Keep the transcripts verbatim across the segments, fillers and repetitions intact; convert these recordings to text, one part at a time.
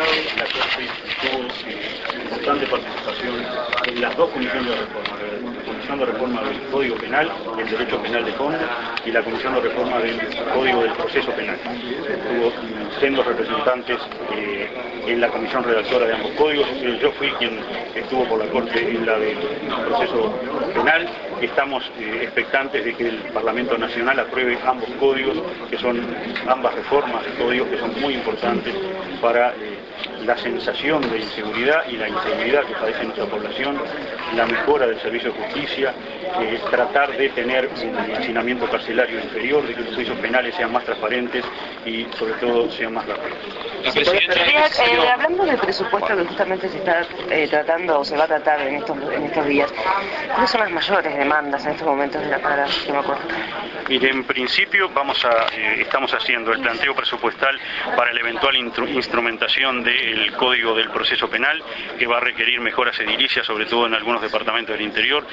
reiterado, la Corte tuvo eh, importante participación en las dos comisiones de reforma, la Comisión de Reforma del Código Penal, el Derecho Penal de Fondo, y la Comisión de Reforma del Código del Proceso Penal. Tuvo sendos representantes eh, en la comisión redactora de ambos códigos. Eh, yo fui quien estuvo por la Corte en la del proceso penal. Estamos eh, expectantes de que el Parlamento Nacional apruebe ambos códigos, que son ambas reformas de códigos que son muy importantes para eh, la sensación de inseguridad y la inseguridad que padece nuestra población, la mejora del servicio de justicia, eh, tratar de tener un hacinamiento carcelario inferior, de que los juicios penales sean más transparentes y sobre todo sean más rápidos. Eh, hablando del presupuesto que justamente se está eh, tratando o se va a tratar en estos, en estos días, ¿cuáles son las mayores demandas en estos momentos de la, para el sistema corto? Mire, en principio vamos a, eh, estamos haciendo el planteo presupuestal para la eventual instrumentación del Código del Proceso Penal, que va a requerir mejoras edilicias, sobre todo en algunos departamentos del interior,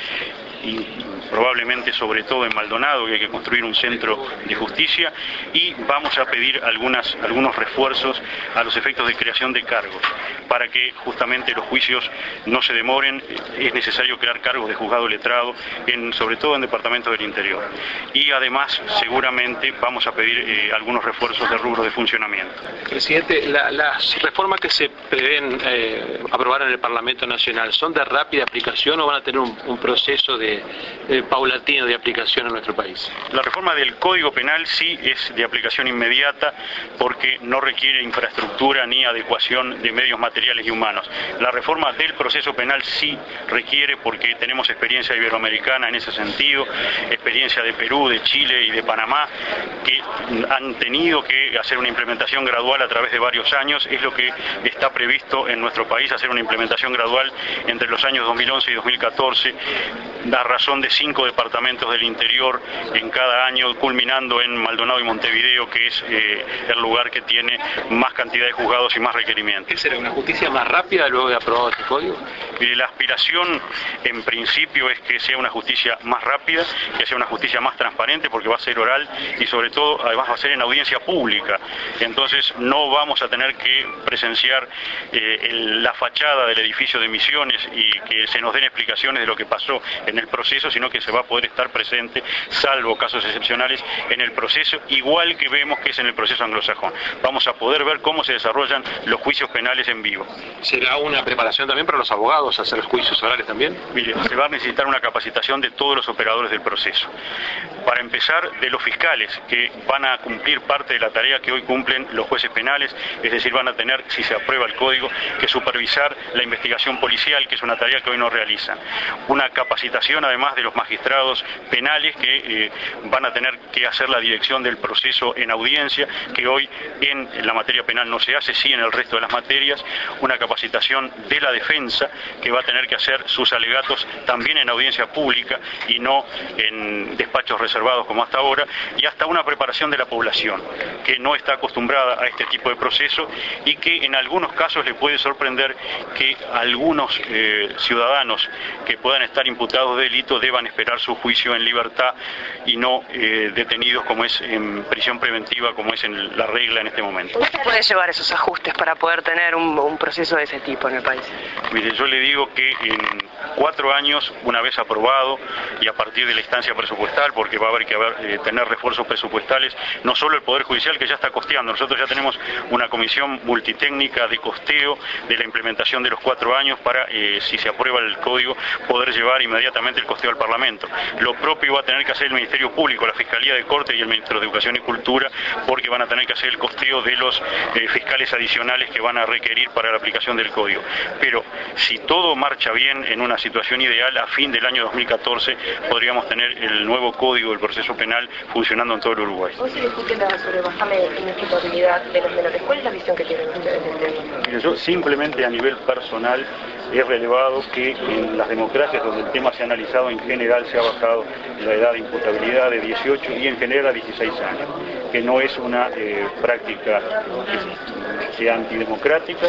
y probablemente sobre todo en Maldonado, que hay que construir un centro de justicia, y vamos a pedir algunas, algunos refuerzos a los efectos de creación de cargos, para que justamente los juicios no se demoren. Es necesario crear cargos de juzgado letrado, en, sobre todo en departamentos del interior. Y además, seguramente, vamos a pedir eh, algunos refuerzos de rubros de funcionamiento. Presidente, la, las reformas que se prevén eh, aprobar en el Parlamento Nacional, ¿son de rápida aplicación o van a tener un, un proceso de, de paulatino de aplicación en nuestro país? La reforma del Código Penal sí es de aplicación inmediata, porque no requiere infraestructura ni adecuación de medios materiales y humanos. La reforma del proceso penal sí requiere, porque tenemos experiencia iberoamericana en ese sentido, experiencia de Perú, de Chile y de Panamá, que han tenido que hacer una implementación gradual a través de varios años. Es lo que está previsto en nuestro país, hacer una implementación gradual entre los años dos mil once y dos mil catorce, a razón de cinco departamentos del interior en cada año, culminando en Maldonado y Montevideo, que es eh, el lugar que tiene más cantidad de juzgados y más requerimientos. ¿Qué será, una justicia más rápida luego de aprobado este código? Mire, la aspiración en principio es que sea una justicia más rápida, que sea una justicia más transparente, porque va a ser oral y sobre todo además va a ser en audiencia pública. Entonces no vamos a tener que presenciar eh, el, la fachada del edificio de Misiones y que se nos den explicaciones de lo que pasó en el proceso, sino que se va a poder estar presente, salvo casos excepcionales, en el proceso, igual que vemos que es en el proceso anglosajón. Vamos a poder ver cómo se desarrollan los juicios penales en vivo. ¿Será una preparación también para los abogados hacer juicios orales también? Mire, se va a necesitar una capacitación de todos los operadores del proceso. Para empezar, de los fiscales, que van a cumplir parte de la tarea que hoy cumplen los jueces penales, es decir, van a tener, si se aprueba el código, que supervisar la investigación policial, que es una tarea que hoy no realizan. Una capacitación además de los magistrados penales, que eh, van a tener que hacer la dirección del proceso en audiencia, que hoy en la materia penal no se hace, sí en el resto de las materias. Una capacitación de la defensa, que va a tener que hacer sus alegatos también en audiencia pública y no en despachos reservados como hasta ahora, y hasta una preparación de la población, que no está acostumbrada a este tipo de proceso y que en algunos casos le puede sorprender que algunos eh, ciudadanos que puedan estar imputados de delito deban esperar su juicio en libertad y no eh, detenidos como es en prisión preventiva, como es en la regla en este momento. ¿Cómo se puede llevar esos ajustes para poder tener un, un proceso de ese tipo en el país? Mire, yo le digo que en cuatro años, una vez aprobado y a partir de la instancia presupuestal, porque va a haber que haber, eh, tener refuerzos presupuestales, no solo el Poder Judicial, que ya está costeando, nosotros ya tenemos una comisión multitécnica de costeo de la implementación de los cuatro años para, eh, si se aprueba el código, poder llevar inmediatamente el costeo al Parlamento. Lo propio va a tener que hacer el Ministerio Público, la Fiscalía de Corte y el Ministro de Educación y Cultura, porque van a tener que hacer el costeo de los eh, fiscales adicionales que van a requerir para la aplicación del código. Pero si todo marcha bien, en una situación ideal, a fin del año dos mil catorce podríamos tener el nuevo código del proceso penal funcionando en todo el Uruguay. Hoy se discute sobre bajarle la inimputabilidad de los menores. ¿Cuál es la visión que tienen ustedes del tema? Mire, yo simplemente a nivel personal he relevado que en las democracias donde el tema se ha analizado, en general se ha bajado la edad de imputabilidad de dieciocho y en general a dieciséis años, que no es una eh, práctica que sea antidemocrática,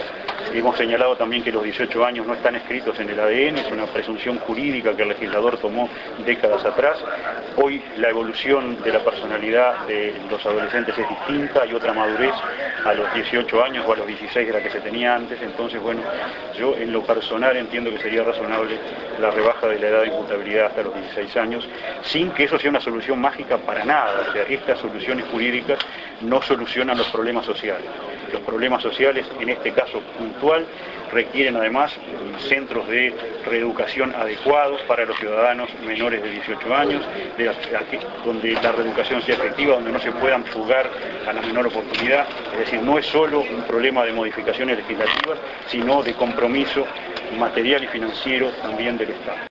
Hemos señalado también que los dieciocho años no están escritos en el A D N, es una presunción jurídica que el legislador tomó décadas atrás. Hoy la evolución de la personalidad de los adolescentes es distinta, hay otra madurez a los dieciocho años o a los dieciséis de la que se tenía antes. Entonces, bueno, yo en lo personal entiendo que sería razonable la rebaja de la edad de imputabilidad hasta los dieciséis años, sin que eso sea una solución mágica para nada. O sea, estas soluciones jurídicas no solucionan los problemas sociales. Los problemas sociales, en este caso puntual, requieren además centros de reeducación adecuados para los ciudadanos menores de dieciocho años, de la, donde la reeducación sea efectiva, donde no se puedan fugar a la menor oportunidad. Es decir, no es solo un problema de modificaciones legislativas, sino de compromiso material y financiero también del Estado.